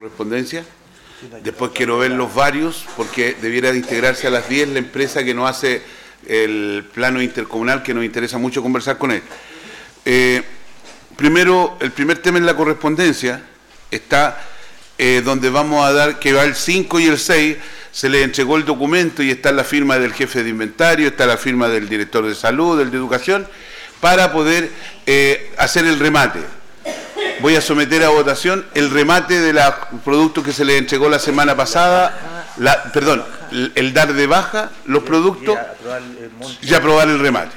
correspondencia. Después quiero ver los varios, porque debiera de integrarse a las 10 la empresa que nos hace el plano intercomunal, que nos interesa mucho conversar con él. Primero, el primer tema en la correspondencia está donde vamos a dar, que va el 5 y el 6, se le entregó el documento y está la firma del jefe de inventario, está la firma del director de salud, del de educación, para poder hacer el remate. Voy a someter a votación el remate de los productos que se les entregó la semana pasada, el dar de baja los productos y aprobar el remate.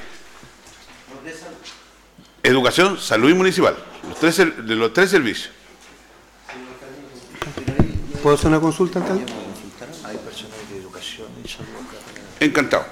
Educación, salud y municipal, de los tres servicios. ¿Puedo hacer una consulta, alcalde? Hay personal de educación y salud. Encantado.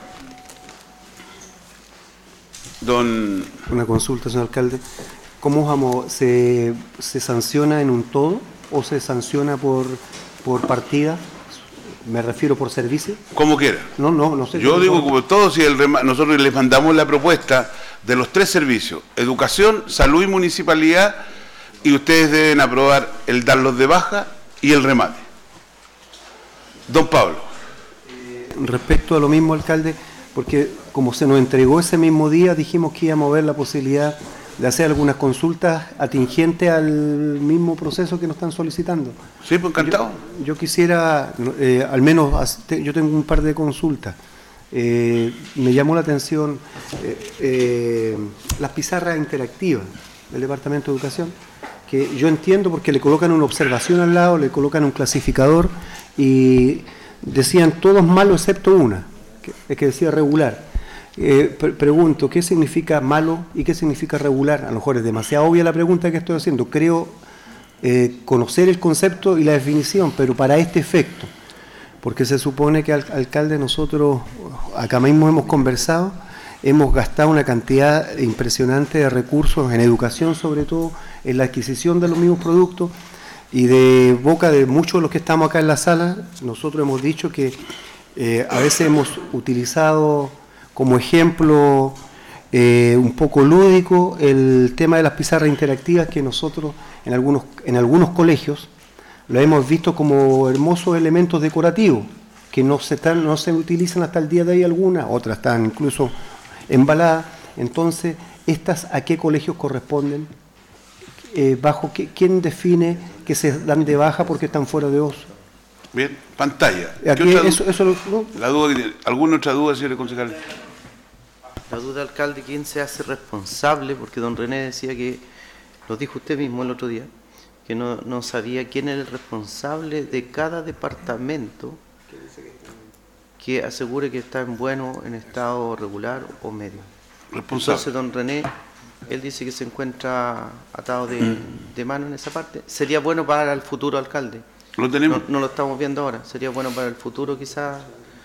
Una consulta, señor alcalde. ¿Cómo vamos? ¿Se sanciona en un todo o se sanciona por partida? Me refiero por servicio. Como quiera. No sé. Yo digo como todo, si nosotros les mandamos la propuesta de los tres servicios, educación, salud y municipalidad, y ustedes deben aprobar el darlos de baja y el remate. Don Pablo. Respecto a lo mismo, alcalde, porque como se nos entregó ese mismo día, dijimos que íbamos a ver la posibilidad de hacer algunas consultas atingentes al mismo proceso que nos están solicitando. Sí, pues encantado. Yo quisiera, al menos, yo tengo un par de consultas. Me llamó la atención las pizarras interactivas del Departamento de Educación, que yo entiendo porque le colocan una observación al lado, le colocan un clasificador y decían todos malos excepto una, que decía regular. Pregunto, ¿qué significa malo y qué significa regular? A lo mejor es demasiado obvia la pregunta que estoy haciendo. Creo conocer el concepto y la definición, pero para este efecto, porque se supone que, alcalde, nosotros acá mismo hemos conversado, hemos gastado una cantidad impresionante de recursos en educación, sobre todo en la adquisición de los mismos productos, y de boca de muchos de los que estamos acá en la sala, nosotros hemos dicho que a veces hemos utilizado como ejemplo un poco lúdico el tema de las pizarras interactivas, que nosotros en algunos colegios lo hemos visto como hermosos elementos decorativos que no se utilizan hasta el día de hoy algunas, otras están incluso embaladas. Entonces, ¿estas a qué colegios corresponden? ¿Quién define que se dan de baja porque están fuera de uso? Bien, pantalla. La duda que tiene. ¿Alguna otra duda, señor concejal? La duda, alcalde, ¿quién se hace responsable? Porque don René decía que, lo dijo usted mismo el otro día, que no sabía quién era el responsable de cada departamento que asegure que está en estado regular o medio. Responsable. Entonces, don René, él dice que se encuentra atado de mano en esa parte. Sería bueno para el futuro, alcalde. ¿Lo tenemos? No lo estamos viendo ahora. Sería bueno para el futuro, quizás.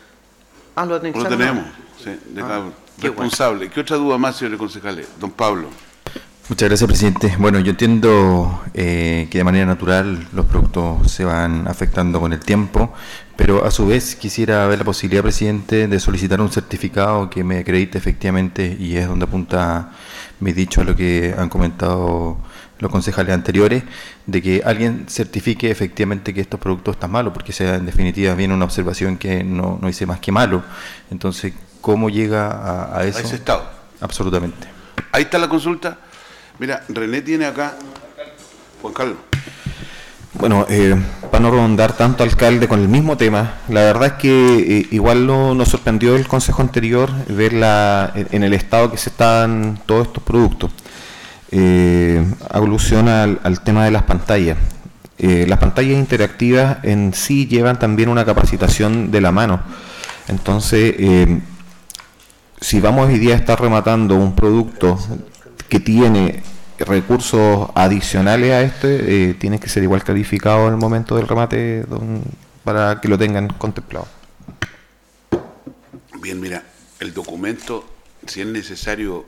Lo tenemos, sí, responsable. Bueno. ¿Qué otra duda más, señores concejales? Don Pablo. Muchas gracias, presidente. Bueno, yo entiendo que de manera natural los productos se van afectando con el tiempo, pero a su vez quisiera ver la posibilidad, presidente, de solicitar un certificado que me acredite efectivamente, y es donde apunta mi dicho a lo que han comentado los concejales anteriores, de que alguien certifique efectivamente que estos productos están malos, porque sea en definitiva viene una observación que no dice más que malo. Entonces, ¿cómo llega a eso? A ese estado. Absolutamente. Ahí está la consulta. Mira, René tiene acá, Juan Carlos. Bueno, para no rondar tanto, alcalde, con el mismo tema, la verdad es que igual nos sorprendió el consejo anterior ver en el estado que se están todos estos productos. Alusiona al tema de las pantallas. Las pantallas interactivas en sí llevan también una capacitación de la mano. Entonces, si vamos hoy día a estar rematando un producto que tiene recursos adicionales a este, tiene que ser igual calificado en el momento del remate, para que lo tengan contemplado. Bien, mira, el documento, si es necesario,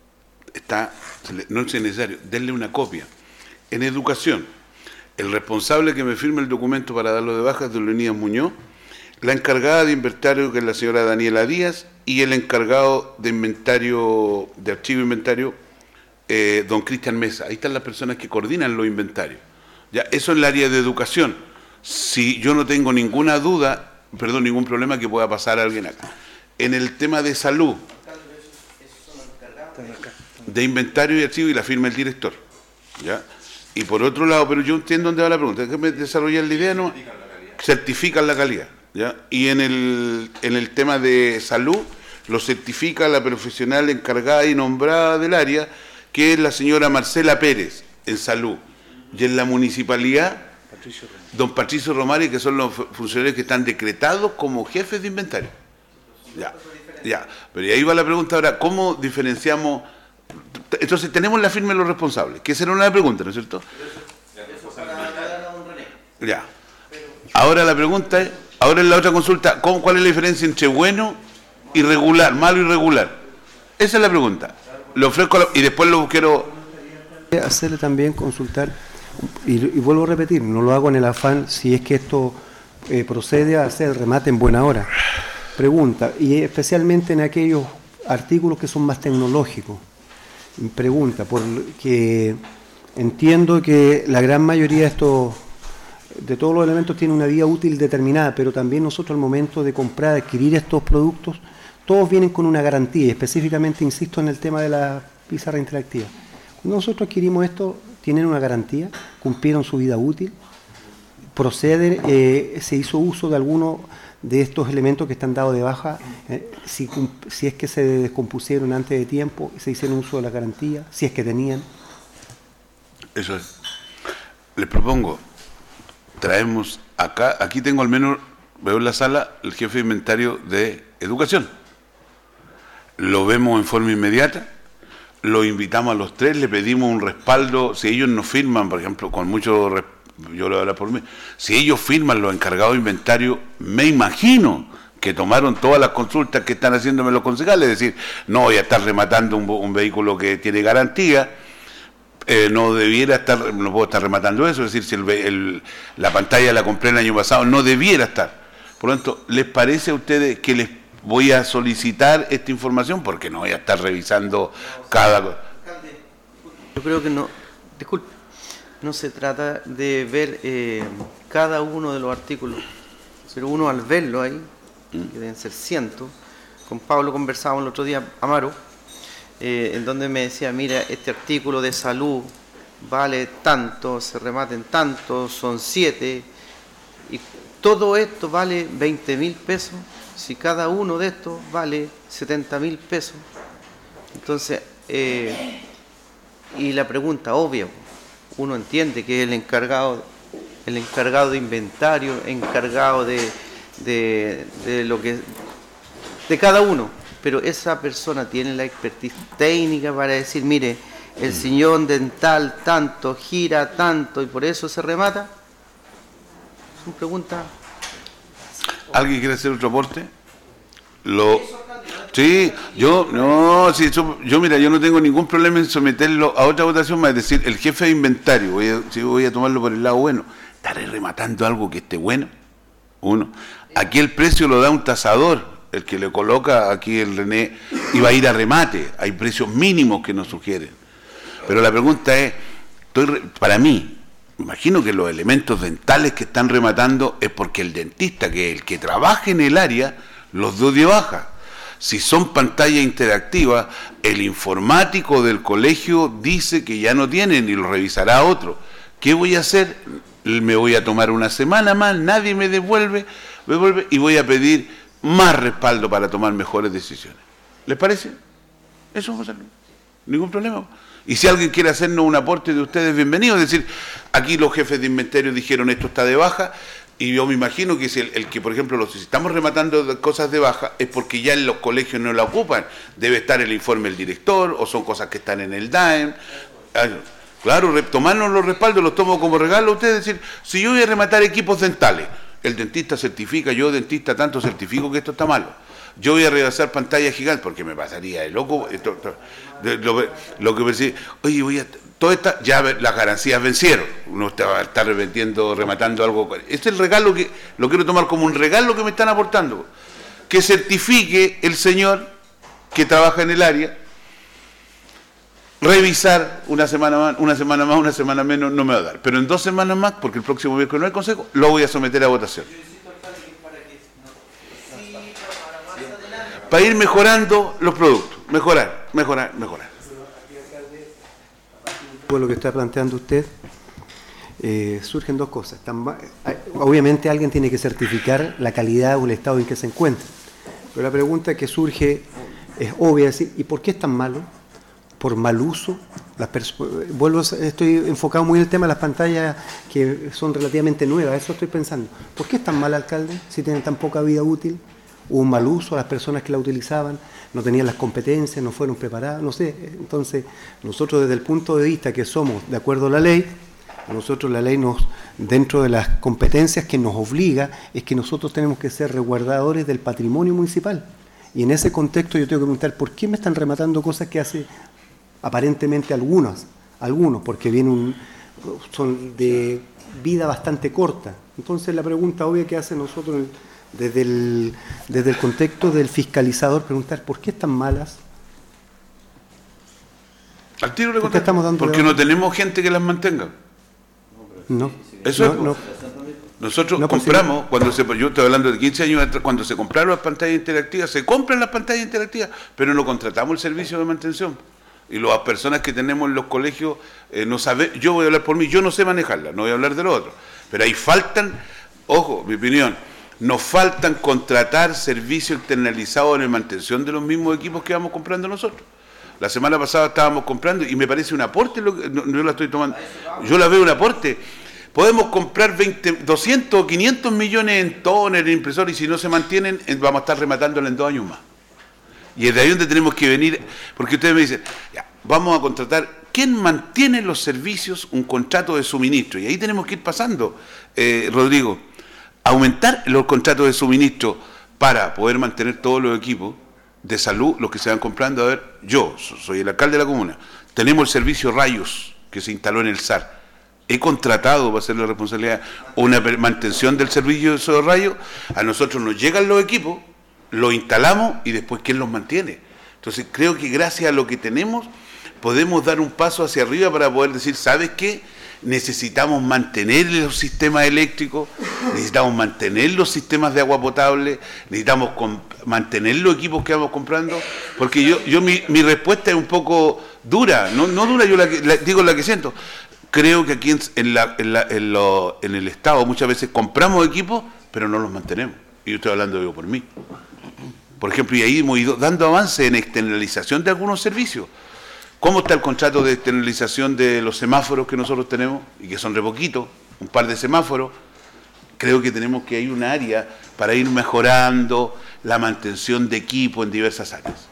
no es necesario, denle una copia. En educación, el responsable que me firme el documento para darlo de baja es de Leonidas Muñoz, la encargada de inventario, que es la señora Daniela Díaz, y el encargado de inventario, de archivo e inventario, don Cristian Mesa. Ahí están las personas que coordinan los inventarios. Ya, eso en el área de educación. si yo no tengo ninguna duda, perdón, ningún problema que pueda pasar a alguien acá. En el tema de salud, de inventario y archivo y la firma del director, ¿ya? Y por otro lado, pero yo entiendo dónde va la pregunta, déjame desarrollar la idea, ¿no? Certifican la calidad, ¿ya? Y en el tema de salud, lo certifica la profesional encargada y nombrada del área, que es la señora Marcela Pérez, en salud. Y en la municipalidad, don Patricio Romari, que son los funcionarios que están decretados como jefes de inventario. Ya. Pero ahí va la pregunta ahora, ¿cómo diferenciamos? Entonces tenemos la firma de los responsables, que esa era una pregunta, ¿no es cierto? Ya. Ahora la pregunta es, ahora en la otra consulta, ¿cuál es la diferencia entre bueno y regular, malo y regular? Esa es la pregunta. Lo ofrezco y después lo quiero hacerle también consultar, y vuelvo a repetir, no lo hago en el afán si es que esto procede a hacer el remate en buena hora. Pregunta, y especialmente en aquellos artículos que son más tecnológicos. Pregunta, porque entiendo que la gran mayoría de todos los elementos tiene una vida útil determinada, pero también nosotros al momento de comprar, adquirir estos productos, todos vienen con una garantía, y específicamente insisto en el tema de la pizarra interactiva. Cuando nosotros adquirimos esto, tienen una garantía, cumplieron su vida útil, proceden, se hizo uso de alguno de estos elementos que están dados de baja, si es que se descompusieron antes de tiempo, se hicieron uso de la garantía, si es que tenían. Eso es. Les propongo, traemos acá, aquí tengo al menos, veo en la sala, el jefe de inventario de educación. Lo vemos en forma inmediata, lo invitamos a los tres, le pedimos un respaldo, si ellos nos firman, por ejemplo, con mucho respeto, yo lo voy a hablar por mí, si ellos firman los encargados de inventario, me imagino que tomaron todas las consultas que están haciéndome los concejales, es decir, no voy a estar rematando un vehículo que tiene garantía, no puedo estar rematando eso, es decir, si la pantalla la compré el año pasado, no debiera estar. Por lo tanto, ¿les parece a ustedes que les voy a solicitar esta información? Porque no voy a estar revisando cada cosa. Yo creo que no, disculpe, no se trata de ver cada uno de los artículos, pero uno al verlo ahí, que deben ser cientos, con Pablo conversábamos el otro día, Amaro, en donde me decía, mira, este artículo de salud vale tanto, se remata en tanto, son 7, y todo esto vale 20.000 pesos, si cada uno de estos vale 70.000 pesos. Entonces, y la pregunta obvia, uno entiende que el encargado de inventario, encargado de lo que de cada uno, pero esa persona tiene la expertise técnica para decir, mire, el sillón dental tanto, gira tanto y por eso se remata. Es una pregunta. ¿Alguien quiere hacer otro aporte? Sí, yo mira, yo no tengo ningún problema en someterlo a otra votación, más es decir, el jefe de inventario, voy a tomarlo por el lado bueno, estaré rematando algo que esté bueno, uno. Aquí el precio lo da un tasador, el que le coloca aquí el René, y va a ir a remate, hay precios mínimos que nos sugieren. Pero la pregunta es, para mí, me imagino que los elementos dentales que están rematando es porque el dentista, que es el que trabaja en el área, los dio de baja. Si son pantallas interactivas, el informático del colegio dice que ya no tienen y lo revisará otro. ¿Qué voy a hacer? Me voy a tomar una semana más, nadie me devuelve y voy a pedir más respaldo para tomar mejores decisiones. ¿Les parece? Eso vamos a hacerlo. Ningún problema. Y si alguien quiere hacernos un aporte de ustedes, bienvenido. Es decir, aquí los jefes de inventario dijeron esto está de baja. Y yo me imagino que si el que, por ejemplo, si estamos rematando cosas de baja, es porque ya en los colegios no la ocupan. Debe estar el informe del director, o son cosas que están en el DAEM. Claro, tomarnos los respaldos, los tomo como regalo a ustedes. Es decir, si yo voy a rematar equipos dentales, el dentista certifica, yo dentista tanto certifico que esto está malo. Yo voy a revisar pantallas gigantes, porque me pasaría de loco. Lo que pensé, oye, ya las garantías vencieron. Uno va a estar rematando algo. Este es el regalo que lo quiero tomar como un regalo que me están aportando. Que certifique el señor que trabaja en el área. revisar una semana más, una semana menos, no me va a dar. Pero en 2 semanas más, porque el próximo miércoles no hay consejo, lo voy a someter a votación. Para ir mejorando los productos, mejorar. Por lo que está planteando usted, surgen 2 cosas. Obviamente alguien tiene que certificar la calidad o el estado en que se encuentra. Pero la pregunta que surge es obvia, es decir, ¿y por qué es tan malo? ¿Por mal uso? Estoy enfocado muy en el tema de las pantallas que son relativamente nuevas, eso estoy pensando. ¿Por qué es tan mal, alcalde, si tienen tan poca vida útil? ¿Hubo un mal uso a las personas que la utilizaban? ¿No tenían las competencias? ¿No fueron preparadas? No sé. Entonces, nosotros desde el punto de vista que somos de acuerdo a la ley, nosotros la ley dentro de las competencias que nos obliga, es que nosotros tenemos que ser resguardadores del patrimonio municipal. Y en ese contexto yo tengo que preguntar, ¿por qué me están rematando cosas que hace aparentemente algunos, porque son de vida bastante corta? Entonces la pregunta obvia que hace nosotros desde el contexto del fiscalizador, preguntar, ¿por qué están malas? Al tiro le contestamos, porque no tenemos gente que las mantenga. No. Eso es. Nosotros compramos, yo estoy hablando de 15 años atrás, cuando se compraron las pantallas interactivas, se compran las pantallas interactivas, pero no contratamos el servicio de mantención. Y las personas que tenemos en los colegios no saben, yo voy a hablar por mí, yo no sé manejarlas, no voy a hablar de los otros. Pero ahí faltan, ojo, mi opinión, nos faltan contratar servicios externalizados en la mantención de los mismos equipos que vamos comprando nosotros. La semana pasada estábamos comprando y me parece un aporte, yo la estoy tomando, yo la veo un aporte. Podemos comprar 200 o 500 millones en tóner, en impresores, y si no se mantienen, vamos a estar rematándola en 2 años más. Y es de ahí donde tenemos que venir, porque ustedes me dicen, ya, vamos a contratar, ¿quién mantiene los servicios? Un contrato de suministro. Y ahí tenemos que ir pasando, Rodrigo, aumentar los contratos de suministro para poder mantener todos los equipos de salud, los que se van comprando. A ver, yo soy el alcalde de la comuna, tenemos el servicio Rayos, que se instaló en el SAR. He contratado para hacer la responsabilidad una mantención del servicio de esos rayos. A nosotros nos llegan los equipos, los instalamos y después ¿quién los mantiene? Entonces creo que gracias a lo que tenemos podemos dar un paso hacia arriba para poder decir, ¿sabes qué? Necesitamos mantener los sistemas eléctricos, necesitamos mantener los sistemas de agua potable, necesitamos mantener los equipos que vamos comprando, porque mi respuesta es un poco dura, no dura, yo digo la que siento. Creo que aquí en el Estado muchas veces compramos equipos, pero no los mantenemos. Y yo estoy hablando yo por mí. Por ejemplo, y ahí hemos ido dando avance en externalización de algunos servicios. ¿Cómo está el contrato de externalización de los semáforos que nosotros tenemos? Y que son re poquitos, un par de semáforos. Creo que tenemos que ir a un área para ir mejorando la mantención de equipo en diversas áreas.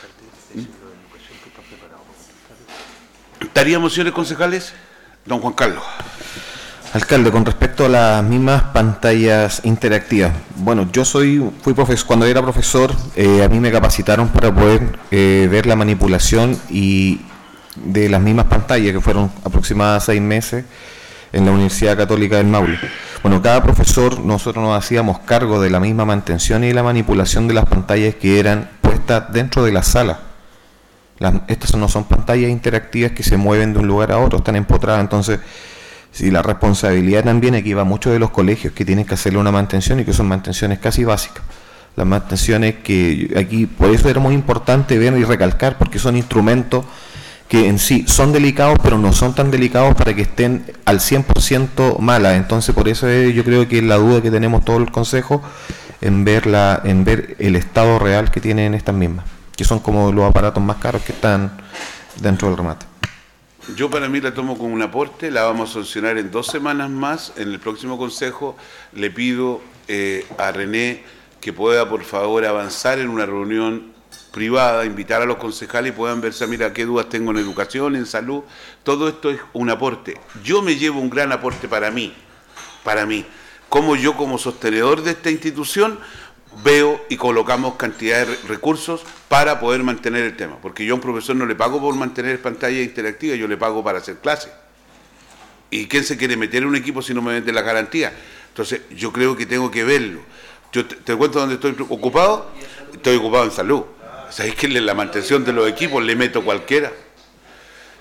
¿Estaríamos, señores concejales? Don Juan Carlos. Alcalde, con respecto a las mismas pantallas interactivas, bueno, fui profesor, cuando era profesor, a mí me capacitaron para poder ver la manipulación y de las mismas pantallas, que fueron aproximadamente 6 meses en la Universidad Católica del Maule. Bueno, cada profesor, nosotros nos hacíamos cargo de la misma mantención y la manipulación de las pantallas que eran puestas dentro de la sala. Estas no son pantallas interactivas que se mueven de un lugar a otro, están empotradas. Entonces, si la responsabilidad también aquí va mucho de los colegios que tienen que hacerle una mantención y que son mantenciones casi básicas. Las mantenciones que aquí, por eso era muy importante ver y recalcar, porque son instrumentos que en sí son delicados, pero no son tan delicados para que estén al 100% malas. Entonces, por eso yo creo que la duda que tenemos todo el Consejo en ver el estado real que tienen estas mismas, que son como los aparatos más caros que están dentro del remate. Yo para mí la tomo como un aporte, la vamos a sancionar en 2 semanas más. En el próximo consejo le pido a René que pueda por favor avanzar en una reunión privada, invitar a los concejales y puedan verse, mira qué dudas tengo en educación, en salud. Todo esto es un aporte. Yo me llevo un gran aporte para mí, como yo como sostenedor de esta institución veo y colocamos cantidad de recursos para poder mantener el tema, porque yo a un profesor no le pago por mantener pantalla interactiva, yo le pago para hacer clase. ¿Y quién se quiere meter en un equipo si no me vende la garantía? Entonces yo creo que tengo que verlo. Yo te cuento dónde estoy ocupado. Estoy ocupado en salud. ¿Sabéis que en la mantención de los equipos le meto cualquiera?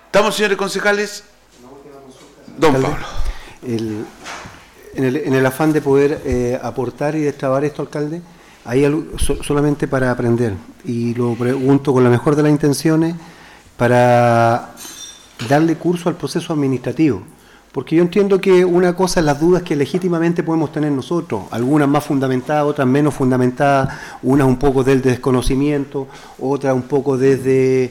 ¿Estamos, señores concejales? Don Alcalde, Pablo. En el afán de poder aportar y destrabar esto, alcalde, hay algo, solamente para aprender, y lo pregunto con la mejor de las intenciones, para darle curso al proceso administrativo. Porque yo entiendo que una cosa es las dudas que legítimamente podemos tener nosotros, algunas más fundamentadas, otras menos fundamentadas, unas un poco del desconocimiento, otras un poco desde,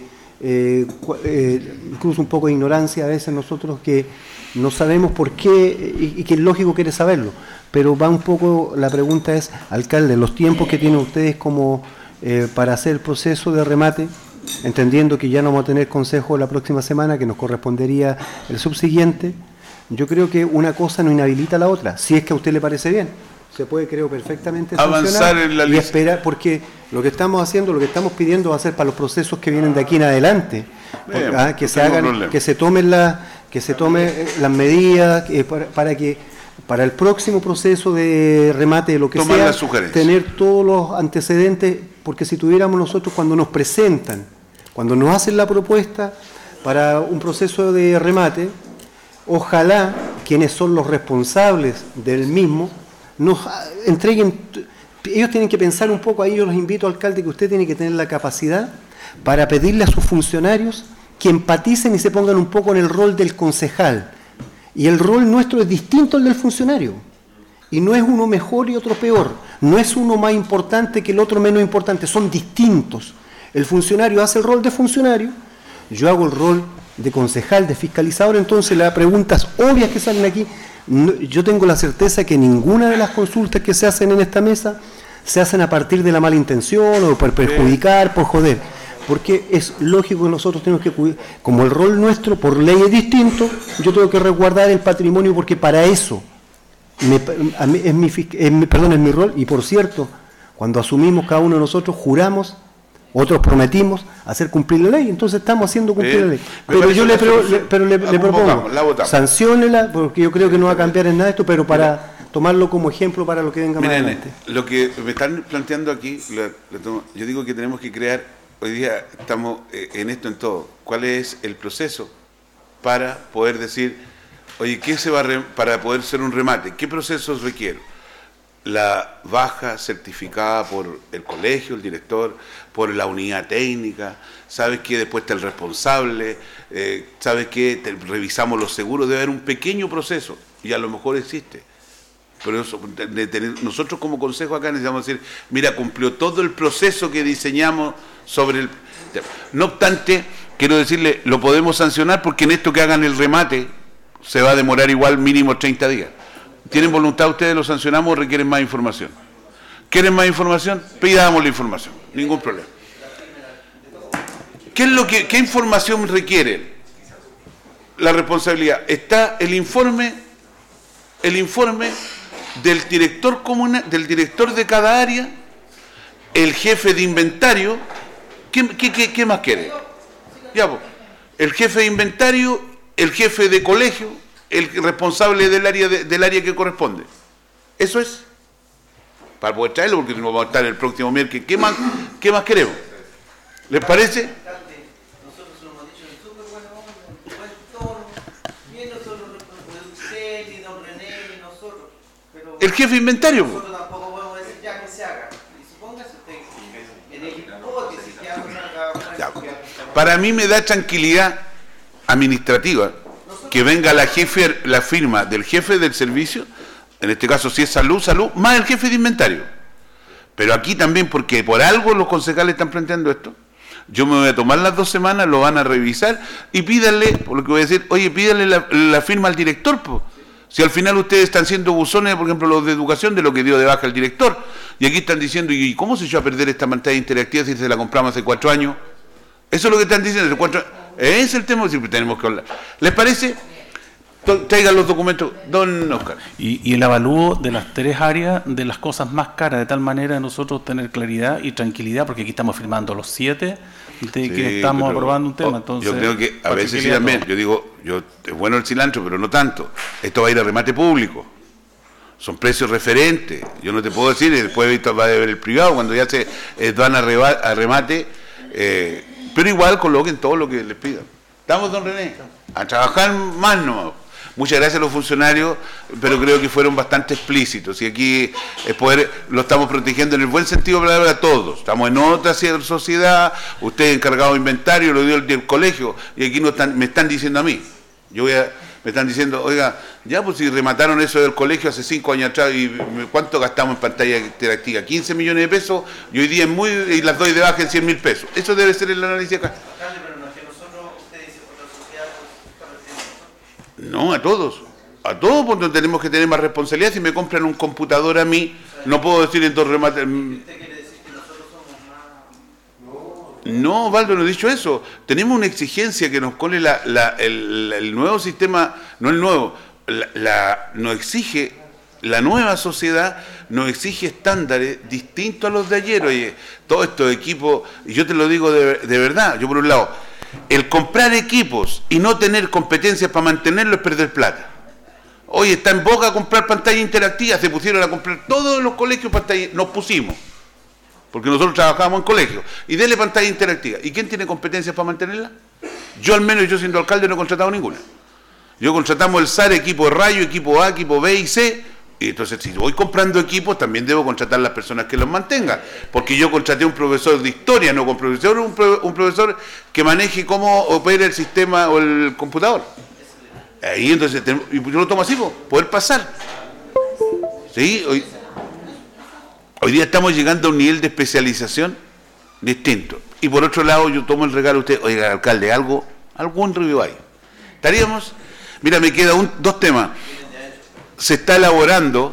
incluso un poco de ignorancia a veces nosotros que no sabemos por qué y que es lógico quiere saberlo. Pero va un poco, la pregunta es, alcalde, los tiempos que tienen ustedes como para hacer el proceso de remate, entendiendo que ya no vamos a tener consejo la próxima semana, que nos correspondería el subsiguiente. Yo creo que una cosa no inhabilita a la otra, si es que a usted le parece bien. Se puede, creo, perfectamente avanzar en la y esperar, porque lo que estamos haciendo, lo que estamos pidiendo va a ser para los procesos que vienen de aquí en adelante, que se hagan, que se tomen las medidas para el próximo proceso de remate de lo que sea, tener todos los antecedentes, porque si tuviéramos nosotros cuando nos presentan, cuando nos hacen la propuesta para un proceso de remate, ojalá quienes son los responsables del mismo nos entreguen. Ellos tienen que pensar un poco, ahí yo los invito, alcalde, que usted tiene que tener la capacidad para pedirle a sus funcionarios que empaticen y se pongan un poco en el rol del concejal. Y el rol nuestro es distinto al del funcionario. Y no es uno mejor y otro peor. No es uno más importante que el otro menos importante. Son distintos. El funcionario hace el rol de funcionario, yo hago el rol de concejal, de fiscalizador. Entonces las preguntas obvias que salen aquí, yo tengo la certeza que ninguna de las consultas que se hacen en esta mesa se hacen a partir de la mala intención o por perjudicar, por joder. Porque es lógico que nosotros tenemos que cuidar, como el rol nuestro por ley es distinto, yo tengo que resguardar el patrimonio porque para eso es mi rol. Y por cierto, cuando asumimos cada uno de nosotros, juramos, otros prometimos hacer cumplir la ley, entonces estamos haciendo cumplir la ley. Pero yo le propongo, sanciónela, porque yo creo que no va a cambiar en nada esto, pero para tomarlo como ejemplo para lo que venga más adelante. Lo que me están planteando aquí, yo digo que tenemos que crear. Hoy día estamos en esto, en todo. ¿Cuál es el proceso para poder decir, oye, ¿qué se va para poder ser un remate? ¿Qué procesos requiero? La baja certificada por el colegio, el director, por la unidad técnica, ¿sabes qué? Después está el responsable, ¿sabes qué? Revisamos los seguros, debe haber un pequeño proceso, y a lo mejor existe. Pero eso, nosotros como consejo acá necesitamos decir, mira, cumplió todo el proceso que diseñamos sobre el tema. No obstante, quiero decirle, lo podemos sancionar porque en esto que hagan el remate se va a demorar igual mínimo 30 días. ¿Tienen voluntad ustedes, lo sancionamos o requieren más información? ¿Quieren más información? Pidamos la información, ningún problema. ¿Qué información requieren? La responsabilidad. Está el informe del director comunal, del director de cada área, el jefe de inventario. ¿Qué más quiere? Ya, pues, el jefe de inventario, el jefe de colegio, el responsable del área que corresponde. Eso es. Para poder traerlo, porque no vamos a estar el próximo miércoles. ¿Qué más queremos? ¿Les parece? Nosotros lo hemos dicho en súper buena onda, buen tono, bien nosotros, usted, y don René, y nosotros. Pero el jefe de inventario. Nosotros tampoco podemos decir ya que se haga. Y supóngase usted, en el hipótesis que algo salga. Para mí me da tranquilidad administrativa que venga la firma del jefe del servicio, en este caso si es salud, más el jefe de inventario. Pero aquí también, porque por algo los concejales están planteando esto, yo me voy a tomar las 2 semanas, lo van a revisar y pídanle, por lo que voy a decir, oye, pídanle la firma al director, po. Si al final ustedes están siendo buzones, por ejemplo, los de educación, de lo que dio de baja el director, y aquí están diciendo, ¿y cómo se echó a perder esta pantalla interactiva si se la compramos hace 4 años? Eso es lo que están diciendo, hace 4 años. Ese es el tema que siempre tenemos que hablar. ¿Les parece? Traigan los documentos, don Oscar. Y el avalúo de las 3 áreas de las cosas más caras, de tal manera nosotros tener claridad y tranquilidad, porque aquí estamos firmando los 7 de que estamos aprobando un tema. Entonces, yo creo que a veces sí también, yo digo, es bueno el cilantro, pero no tanto. Esto va a ir a remate público. Son precios referentes. Yo no te puedo decir, después va a ver el privado, cuando ya se van a remate, pero igual coloquen todo lo que les pidan. ¿Estamos, don René? A trabajar más nomás. Muchas gracias a los funcionarios, pero creo que fueron bastante explícitos. Y aquí lo estamos protegiendo en el buen sentido de la palabra a todos. Estamos en otra sociedad, usted encargado de inventario, lo dio el del colegio, y aquí me están diciendo a mí. Me están diciendo, oiga, ya pues si remataron eso del colegio hace 5 años atrás, y ¿cuánto gastamos en pantalla interactiva? 15 millones de pesos, y hoy día y las doy de baja en 100.000 pesos. Eso debe ser el análisis acá. No, a todos, porque tenemos que tener más responsabilidad. Si me compran un computador a mí, no puedo decir en dos remates. No, Valdo, no he dicho eso. Tenemos una exigencia que nos pone el nuevo sistema, no el nuevo, nos exige, la nueva sociedad nos exige estándares distintos a los de ayer. Oye, todos estos equipos, y yo te lo digo de verdad, yo por un lado, el comprar equipos y no tener competencias para mantenerlo es perder plata. Hoy está en boca comprar pantalla interactiva, se pusieron a comprar todos los colegios pantalla, nos pusimos, porque nosotros trabajábamos en colegios, y dele pantalla interactiva. ¿Y quién tiene competencias para mantenerla? Yo al menos, yo siendo alcalde, no he contratado ninguna. Yo contratamos el SAR, equipo de rayo, equipo A, equipo B y C, y entonces si voy comprando equipos también debo contratar a las personas que los mantengan, porque yo contraté a un profesor de historia, no con profesor, un profesor que maneje cómo opera el sistema o el computador. Ahí entonces, y yo lo tomo así, poder pasar. ¿Sí? Hoy día estamos llegando a un nivel de especialización distinto. Y por otro lado, yo tomo el regalo a usted, oiga, alcalde, algún review hay. Estaríamos, mira, me quedan dos temas. Se está elaborando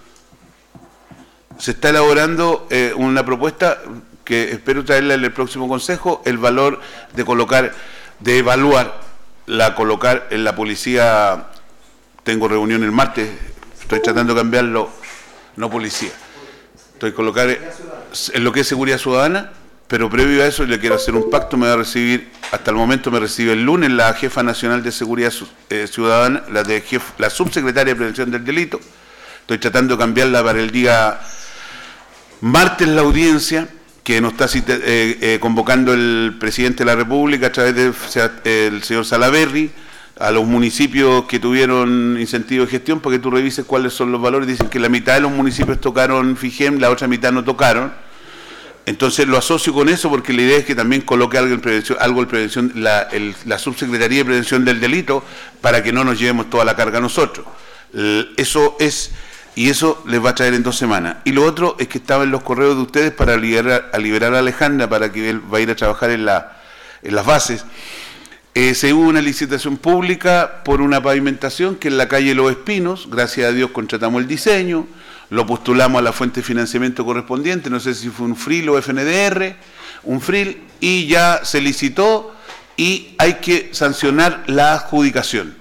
una propuesta que espero traerla en el próximo consejo, el valor de evaluar colocar en la policía. Tengo reunión el martes, estoy tratando de cambiarlo, no policía, estoy colocar en lo que es seguridad ciudadana, pero previo a eso le quiero hacer un pacto. Me va a recibir, hasta el momento me recibe el lunes la jefa nacional de seguridad ciudadana, la subsecretaria de prevención del delito. Estoy tratando de cambiarla para el día martes la audiencia, que nos está convocando el presidente de la República a través del señor Salaverry, a los municipios que tuvieron incentivo de gestión, para que tú revises cuáles son los valores. Dicen que la mitad de los municipios tocaron FIGEM, la otra mitad no tocaron. Entonces lo asocio con eso, porque la idea es que también coloque algo en prevención, la subsecretaría de prevención del delito, para que no nos llevemos toda la carga a nosotros. Eso les va a traer en 2 semanas. Y lo otro es que estaba en los correos de ustedes para liberar a Alejandra, para que él va a ir a trabajar en las bases. Se hubo una licitación pública por una pavimentación que en la calle Los Espinos, gracias a Dios contratamos el diseño, lo postulamos a la fuente de financiamiento correspondiente, no sé si fue un FRIL o FNDR, un FRIL, y ya se licitó y hay que sancionar la adjudicación.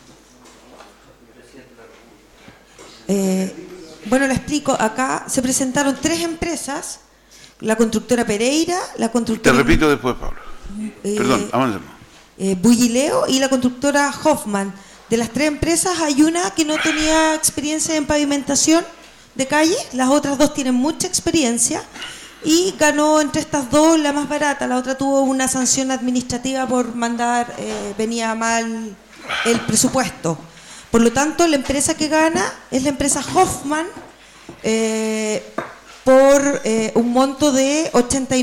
Bueno, le explico. Acá se presentaron 3 empresas, la constructora Pereira, la constructora... Te repito después, Pablo. Perdón, avancemos. Bullileo y la constructora Hoffman. De las 3 empresas hay una que no tenía experiencia en pavimentación de calle, las otras 2 tienen mucha experiencia, y ganó entre estas 2 la más barata. La otra tuvo una sanción administrativa por venía mal el presupuesto. Por lo tanto, la empresa que gana es la empresa Hoffman, por un monto de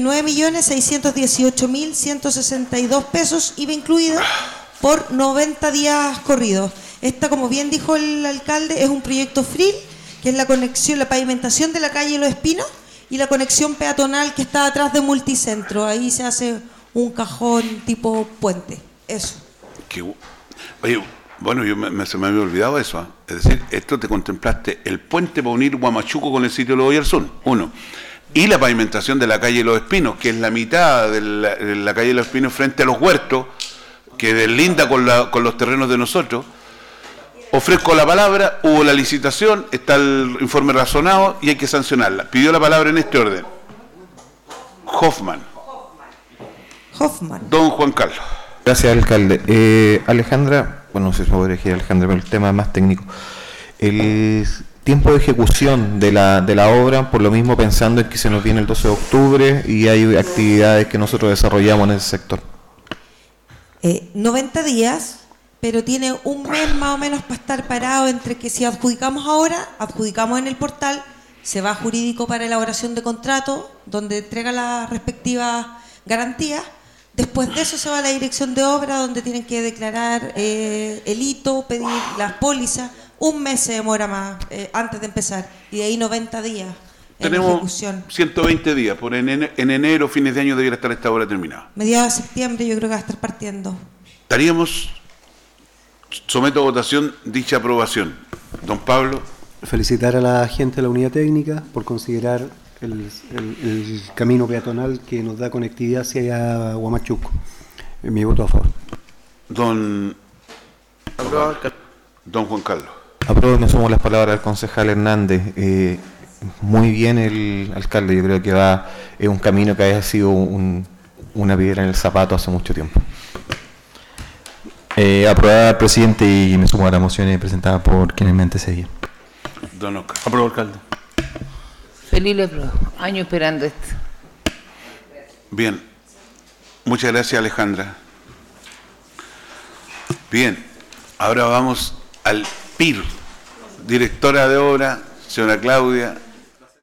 89.618.162 pesos, IVA incluido, por 90 días corridos. Esta, como bien dijo el alcalde, es un proyecto FRIL, que es la conexión, la pavimentación de la calle Los Espinos y la conexión peatonal que está atrás de Multicentro. Ahí se hace un cajón tipo puente. Eso. Oye, bueno, se me había olvidado eso. Es decir, esto te contemplaste el puente para unir Huamachuco con el sitio de Loboyarzún, 1. Y la pavimentación de la calle Los Espinos, que es la mitad de la calle Los Espinos frente a los huertos, que deslinda con los terrenos de nosotros. Ofrezco la palabra, hubo la licitación, está el informe razonado y hay que sancionarla. Pidió la palabra en este orden. Hoffman. Don Juan Carlos. Gracias, alcalde. Alejandra, bueno, no sé si me voy a dirigir a Alejandra, pero el tema más técnico. El tiempo de ejecución de la obra, por lo mismo pensando en que se nos viene el 12 de octubre y hay actividades que nosotros desarrollamos en ese sector. 90 días, pero tiene un mes más o menos para estar parado entre que si adjudicamos ahora, adjudicamos en el portal, se va a jurídico para elaboración de contrato, donde entrega las respectivas garantías. Después de eso se va a la dirección de obra, donde tienen que declarar el hito, pedir las pólizas. Un mes se demora más antes de empezar, y de ahí 90 días en ejecución. 120 días, por en enero, fines de año, debería estar esta obra terminada. Mediados de septiembre yo creo que va a estar partiendo. Someto a votación dicha aprobación. Don Pablo. Felicitar a la gente de la unidad técnica por considerar el camino peatonal que nos da conectividad hacia Huamachuco. Mi voto a favor. Don Juan Carlos. Apruebo, me sumo las palabras del concejal Hernández. Muy bien el alcalde, yo creo que es un camino que haya sido una piedra en el zapato hace mucho tiempo. Aprobada, presidente, y me sumo a la moción presentada por quienes me antecedían. Don Oscar. Aprobado, alcalde. Feliz año esperando esto. Bien. Muchas gracias, Alejandra. Bien. Ahora vamos al PIR. Directora de obra, señora Claudia